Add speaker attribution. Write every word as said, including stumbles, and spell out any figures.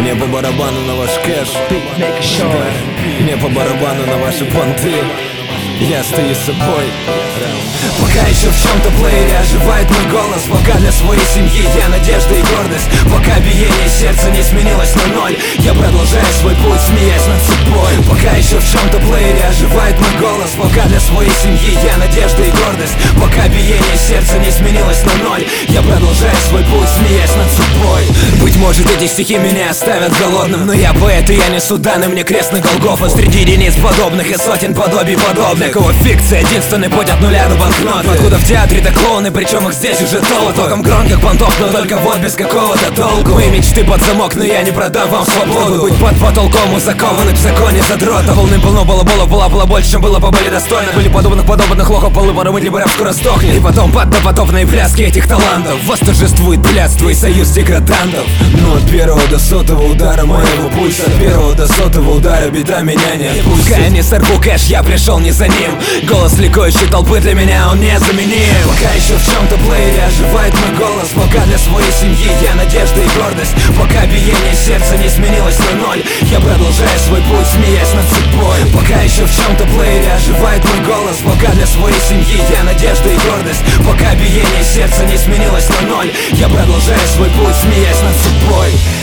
Speaker 1: Мне по барабану на ваш кэш, мне по барабану на ваши понты. Я стою с собой. Пока еще в чем-то плеере оживает мой голос. Пока для своей семьи я надежда и гордость. Пока биение сердца не сменилось на ноль, я продолжаю свой путь, смеясь над собой. Пока еще в чем-то плеере оживает мой голос. Пока для своей семьи я надежда и гордость. Пока биение сердца не сменилось на ноль, я продолжаю свой путь, смеясь над собой. Быть может, эти стихи меня оставят голодным, но я поэт, и я несу данный мне крест на Голгофа. Среди единиц подобных и сотен подобий подобных. Кого фикция, единственный путь от нуля до банкноты. Откуда в театре-то клоуны, причем их здесь уже толпа. Током громких понтов, но только вот без какого-то толку. Мои мечты под замок, но я не продам вам свободу. Быть под потолком у закованных в законе задротов. Волны полно балаболов, была было больше, чем было по были достойно. Были подобных подобных лохов, полы поры либо рэп скоро стохнет. И потом под допотопные пляски этих талантов восторжествует блядство и союз деградантов. Но от первого до сотого удара моего пульса, от первого до сотого удара беда меня не отпустит. Пока я не сорву кэш, я пришел не за ним. Голос ликующей толпы для меня он незаменим. Пока еще в чем-то плеере оживает мой голос. Пока для своей семьи я надежда и гордость. Пока биение сердца не сменилось на ноль, я продолжаю свой путь, смеясь над собой. Пока еще в чем-то плеере оживает мой голос. Пока для своей семьи я надежда и гордость. Пока биение сердца не сменилось на ноль, я продолжаю свой путь, смеясь над собой.